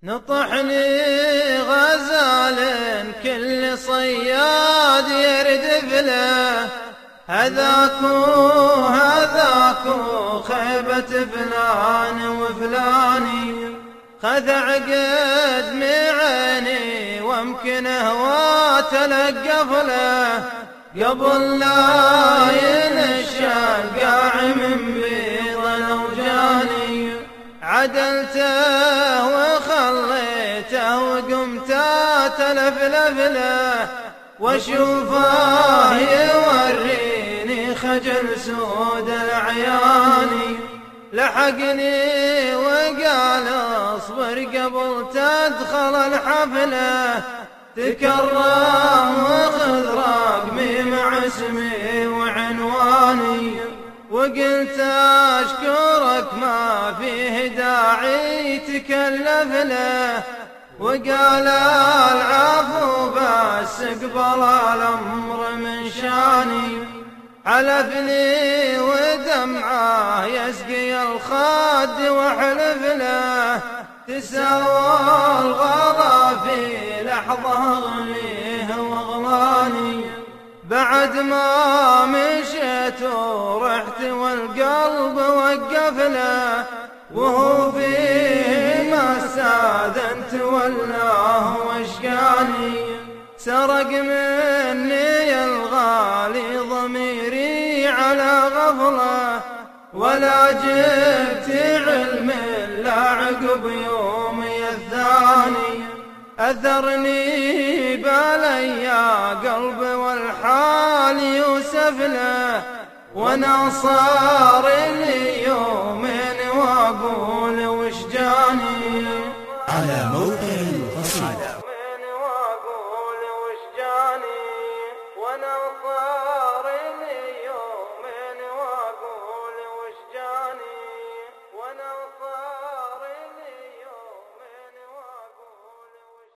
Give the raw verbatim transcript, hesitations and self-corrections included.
نطحني غزال كل صياد يردف له، هذاكو هذاكو خيبة فلان وفلاني، خذ عقد معيني وامكن هو تلقف له، قبل لا ينشقع من بيض الأوجاني، عدلته وخليته وقمت تلفلف له، واشوفه يوريني خجل سود العياني، لحقني وقال اصبر قبل تدخل الحفلة، تكرم وخذ رقمي مع اسمي وعنواني، وقلت اشكرك ما فيه داعي تكلف له، وقال العفو بس اقبل الامر من شاني، حلفني ودمعه يسقي الخد واحلف له، تساوى الغلا في لحظة اغليه واغلاني، بعد ما مشيت ورحت والقلب وقف له، وهو فيه ما استاذنت والله واشقاني، سرق مني الغالي ضميري على غفله، ولا جبت علم الا عقب يومي الثاني، أثرني باليا قلب والحال يوسف له، وانا صار لي يومين واقول وش جاني. على موقع القصيدة